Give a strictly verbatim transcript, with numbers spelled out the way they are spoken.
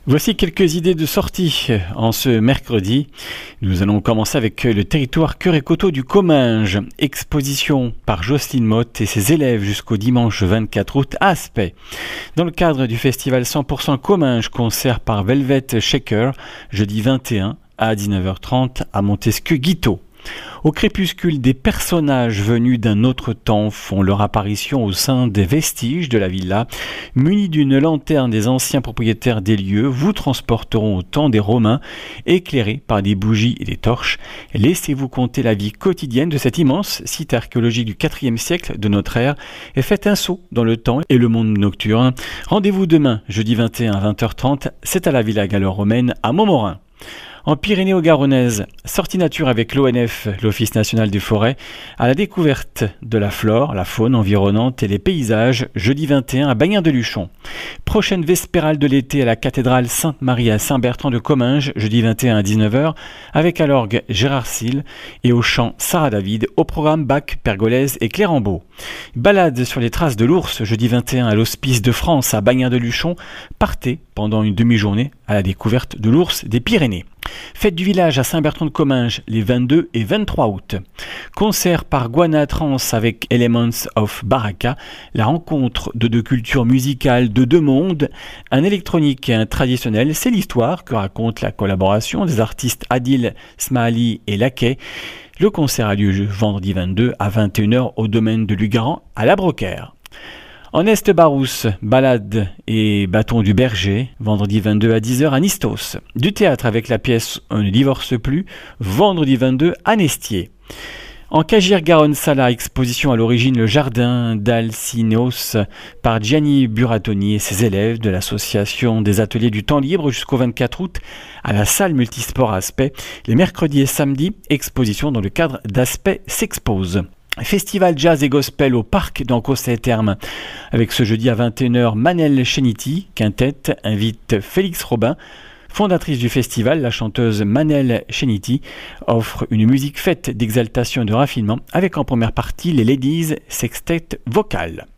Voici quelques idées de sortie en ce mercredi. Nous allons commencer avec le territoire Cœur et Coteaux du Comminges. Exposition par Jocelyne Motte et ses élèves jusqu'au dimanche vingt-quatre août à Aspet. Dans le cadre du festival cent pour cent Comminges, concert par Velvet Shaker, jeudi vingt et un à dix-neuf heures trente à Montesquieu-Guiteau. Au crépuscule, des personnages venus d'un autre temps font leur apparition au sein des vestiges de la villa. Munis d'une lanterne, des anciens propriétaires des lieux vous transporteront au temps des Romains, éclairés par des bougies et des torches. Laissez-vous compter la vie quotidienne de cet immense site archéologique du quatrième siècle de notre ère et faites un saut dans le temps et le monde nocturne. Rendez-vous demain, jeudi vingt et un à vingt heures trente, c'est à la Villa gallo-romaine à Montmorin. En Pyrénées-Garonnaise, sortie nature avec l'O N F, l'Office national des forêts, à la découverte de la flore, la faune environnante et les paysages, jeudi vingt et un à Bagnères-de-Luchon. Prochaine vespérale de l'été à la cathédrale Sainte-Marie à Saint-Bertrand de Comminges, jeudi vingt et un à dix-neuf heures, avec à l'orgue Gérard Sille et au chant Sarah David, au programme Bach, Pergolèse et Clérambault. Balade sur les traces de l'ours, jeudi vingt et un à l'Hospice de France à Bagnères-de-Luchon. Partez pendant une demi-journée à la découverte de l'ours des Pyrénées. Fête du village à Saint-Bertrand de Comminges les vingt-deux et vingt-trois août. Concert par Guana Trans avec Elements of Baraka, la rencontre de deux cultures musicales de deux mondes, un électronique et un traditionnel, c'est l'histoire que raconte la collaboration des artistes Adil, Smali et Laquet. Le concert a lieu vendredi vingt-deux à vingt et une heures au domaine de Lugaran à La Brocaire. En Est-Barousse, balade et bâton du berger, vendredi vingt-deux à dix heures à Nistos. Du théâtre avec la pièce On ne divorce plus, vendredi vingt-deux à Nestier. En Cagir-Garonne-Sala, exposition à l'origine Le Jardin d'Alcinos par Gianni Buratoni et ses élèves de l'association des ateliers du temps libre jusqu'au vingt-quatre août à la salle multisport Aspet. Les mercredis et samedis, exposition dans le cadre d'Aspet s'expose. Festival jazz et gospel au parc d'Ancos-les-Thermes. Avec ce jeudi à vingt et une heures, Manel Cheniti, quintette, invite Félix Robin. Fondatrice du festival, la chanteuse Manel Cheniti offre une musique faite d'exaltation et de raffinement avec en première partie les Ladies Sextet Vocal.